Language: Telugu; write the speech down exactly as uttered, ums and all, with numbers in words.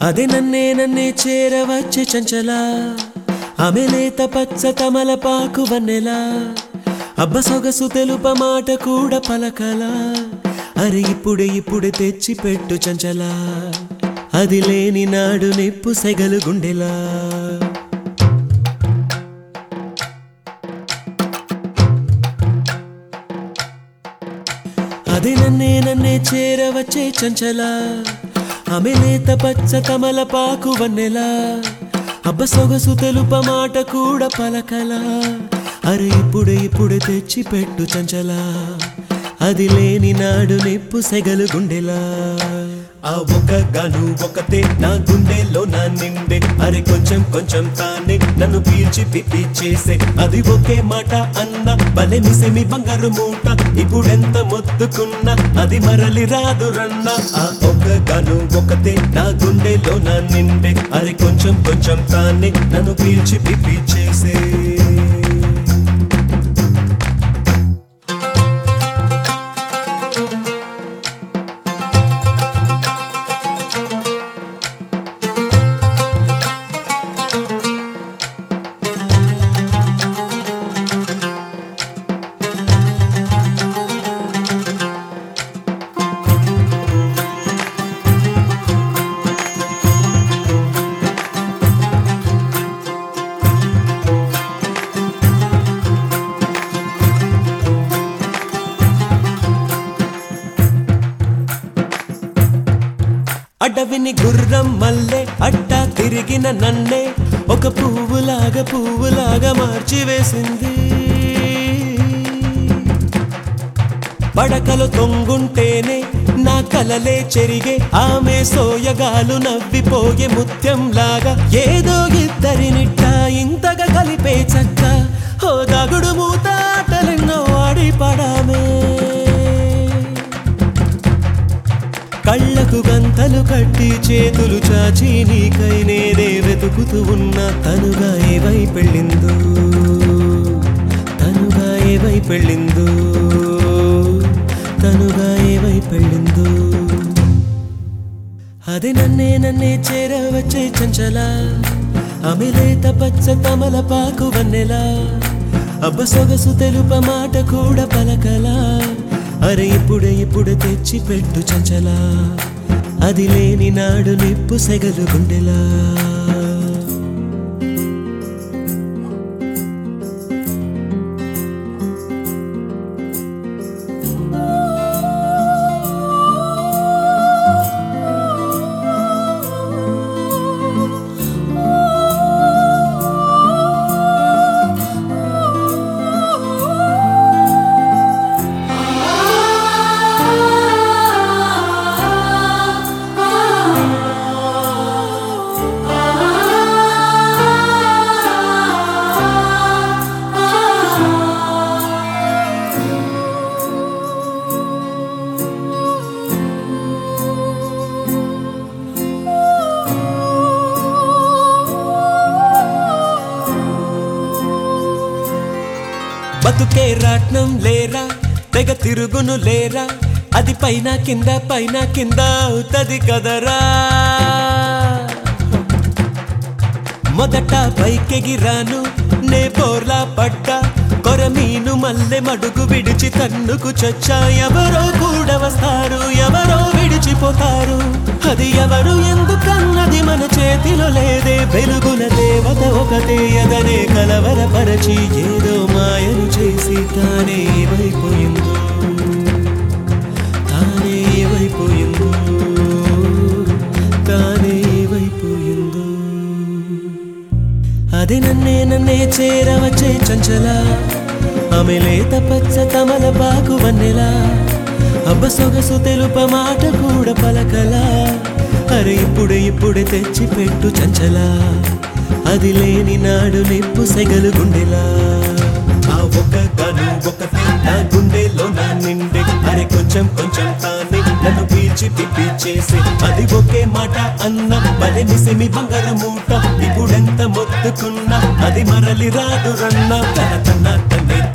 అదే నన్నే నన్నే చేరవచ్చే చంచల ఆమె లేత పచ్చ తమలపాకు వన్నెలా అబ్బ సొగసు తెలుప మాట కూడా పలకలా అరే ఇప్పుడే ఇప్పుడే తెచ్చి పెట్టు చంచల అది లేని నాడు నిప్పు సెగలు గుండెలా అదే నన్నే నన్నే చేరవచ్చే చంచల ఆమె లేత పచ్చ తమలపాకు వన్నెలా అబ్బ సొగసు తెలుప మాట కూడా పలకలా అరే ఇప్పుడే ఇప్పుడే తెచ్చి పెట్టు చంచల అది లేని నాడు నిప్పు సెగలు గుండెలా ఆ ఒక గాను ఒకతే నా గుండెలో నా నిండే అరే కొంచెం కొంచెం తానే నన్ను పీల్చి పిప్పి చేసే అది ఒకే మాట అన్న బలే మిసెమి బంగారు మూట ఇప్పుడెంత మొత్తుకున్నా అది మరలి రాదు రన్న ఆ ఒక గాను ఒకతే నా గుండెలో నా నిండే అరే కొంచెం కొంచెం తానే నన్ను పీల్చి పిప్పి చేసే అడవిని గుర్రం మల్లె అట్టా తిరిగిన నన్నే ఒక పువ్వులాగా పువ్వులాగా మార్చి వేసింది పడకలు తొంగుంటేనే నా కలలే చెరిగే ఆమె సోయగాలు నవ్విపోయే ముత్యం లాగా ఏదో ఇద్దరినిట్ట ఇంతగా కలిపే చక్క ఓ దాగుడు మూతాటలెన్నో ఆడి పడామే కళ్ళకు గంతలు కట్టి చేతులు చాచి నీకై నేనే వెతుకుతూ ఉన్న తనుగా ఏవై పెళ్ళిందో తనుగా ఏవై పెళ్ళిందో తనుగా ఏవై పెళ్ళిందో అది నన్నే నన్నే చేరవచ్చే చంచల ఆమె లేత పచ్చ తమలపాకు వన్నెలా అబ్బ సొగసు తెలుప మాట కూడా పలకలా అరే ఇప్పుడే ఇప్పుడే తెచ్చి పెట్టు చంచల అది లేని నాడు నిప్పు సెగలు గుండెలా బతుకే రాట్నం లేరా తెగ తిరుగును లేరా అది పైన కింద పైన కింద అవుతది కదరా మొదట పైకెగిరాను నే బోర్లా పడ్డా కొరమీను మల్లె మడుగు విడిచి తన్నుకు చచ్చా ఎవరో కూడా వస్తారు ఎవరో విడిచిపోతారు అది ఎవరు ఎందుకన్నది మన చేతిలో లేదే వెలుగుల దేవత ఒకటే ఎదనే కలవరపరచి ఏదో మాయను చేసి తానే ఏమైపోయిందో తానే ఏమైపోయిందో తానే ఏమైపోయిందో అది నన్నే నన్నే చేరవచ్చే చంచల ఆమె లేత పచ్చ తమలపాకు వన్నెలా అబ్బ సొగసు తెలుప మాట కూడా పలకలా అరే ఇప్పుడే ఇప్పుడే తెచ్చి పెట్టు చంచల అది లేని నాడు నిప్పు సెగలు గుండెలా ఆ ఒక గాను ఒకతే నా గుండెలో నా నిండే అరే కొంచెం కొంచెం తానే నన్ను పీల్చి పిప్పి చేసే అది ఒకే మాట అన్న బలే మిసెమి బంగారు మూట ఇప్పుడెంత మొత్తుకున్నా అది మరలి రాదు రన్న తన తన తన్నే